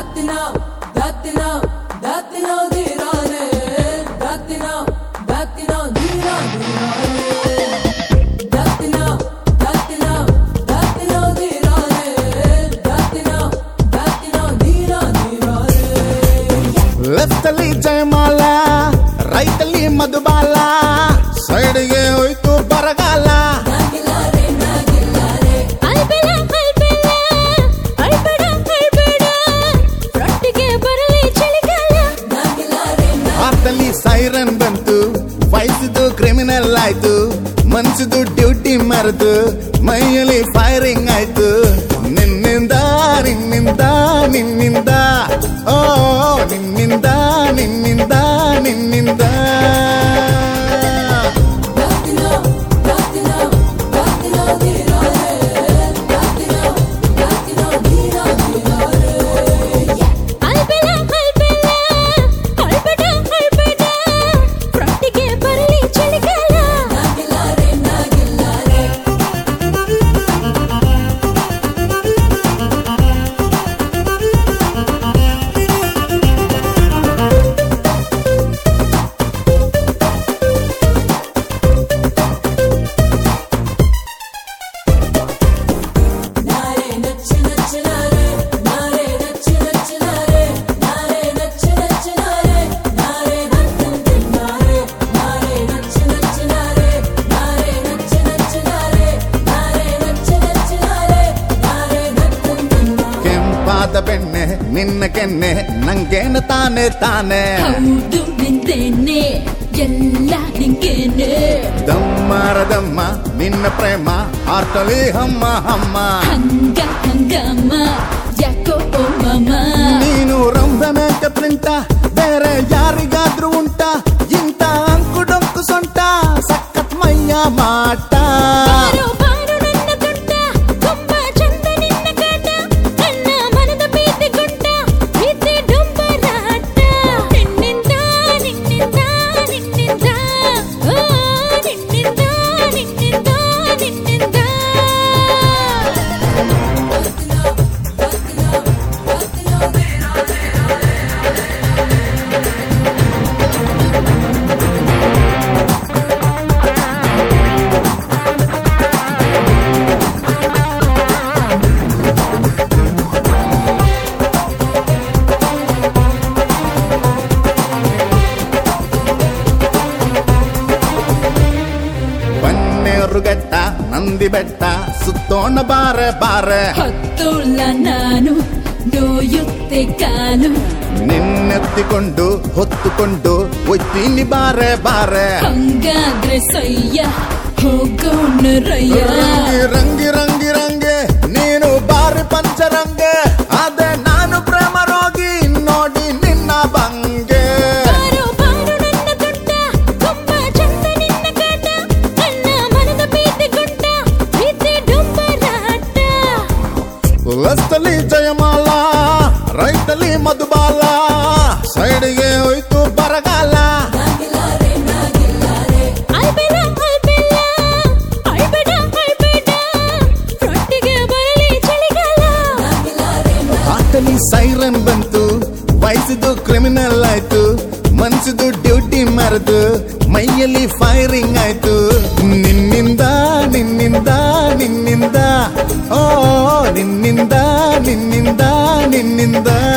Left ಅಲ್ಲಿ Jayamala, right ಅಲ್ಲಿ ಮಧುಬಾಲ, ಸೈಡ್ಗೆ ಹೋಯ್ತು ಬರಗಾಲ. ಆತಲ್ಲಿ ಸೈರನ್ ಬಂತು, ವಯಸ್ಸಿದು ಕ್ರಿಮಿನಲ್ ಆಯ್ತು, ಮನ್ಸಿದು ಡ್ಯೂಟಿ ಮರೆತು ಮೈಯಲ್ಲಿ ಫೈರಿಂಗ್ ಆಯ್ತು. ನಿನ್ನಿಂದ ನಿನ್ನಿಂದ ನಿನ್ನಿಂದ ಓ ನಿನ್ನಿಂದ ನಿನ್ನಿಂದ ನಿನ್ನಿಂದ. ಬೆಣ್ಣೆ ನಿನ್ನ ಕೆನ್ನೆ ನಂಗೇನು ತಾನೆ ತಾನೆ, ಹೌದು ನಿಂತೇನೆ ಎಲ್ಲ ನಿಂಗೇನೆ. ದಮ್ಮಾರದಮ್ಮ ನಿನ್ನ ಪ್ರೇಮ ಆರ್ತಲಿ ಹಮ್ಮ ಹಮ್ಮ, ಹಂಗ ಹಂಗಮ್ಮ ಯಾಕೋ ಓ ಮಮ್ಮ. ನೀನು ರಂಭನೆ ಕತ್ರಿಂಟ ಬೇರೆ ಯಾರಿಗಾದ್ರೂ ಉಂಟ ಇಂತ ಅಂಕು ಡೊಂಕು ಸೊಂಟ ಸಖತ್ ಮೈಯ ಮಾಟ. ಗಟ್ಟ ನಂದಿ ಬೆಟ್ಟ ಸುತ್ತೋಣ ಬಾರೆ ಬಾರೆ, ಹತ್ತೋಲ್ಲ ನಾನು ನೋಯುತ್ತೆ ಕಾಲು, ನಿನ್ನೆತ್ತಿಕೊಂಡು ಹೊತ್ತುಕೊಂಡು ಒಯ್ತೀನಿ ಬಾರೆ ಬಾರೆ. ಹಂಗಾದ್ರೆ ಸಯ್ಯ ಹೋಗೋಣ ರಯ್ಯ. ರಂಗಿ ರಂಗಿ ರಂಗೆ ನೀನು ಬಾರಿ ಪಂಚರಂಗೆ, ಅದೇ ನಾನು ಪ್ರೇಮ ರೋಗಿ ನೋಡಿ ನಿನ್ನ ಬಂಗೆ. ಲೆಫ್ಟಲ್ಲಿ ಜಯಮಾಲ, ರೈಟಲ್ಲಿ ಮಧುಬಾಲ, ಸೈಡ್ಗೆ ಹೋಯ್ತು ಬರಗಾಲ. ಆಟಲಿ ಸೈರನ್ ಬಂತು, ವಯಸ್ಸಿದು ಕ್ರಿಮಿನಲ್ ಆಯ್ತು, ಮನ್ಸಿದು ಡ್ಯೂಟಿ ಮರೆತು ಮೈಯಲ್ಲಿ ಫೈರಿಂಗ್ ಆಯ್ತು. ನಿನ್ನಿಂದ ನಿನ್ನಿಂದ ನಿನ್ನಿಂದ ಓ ನಿನ್ನಿಂದ ನಿನ್ನಿಂದ ನಿನ್ನಿಂದ.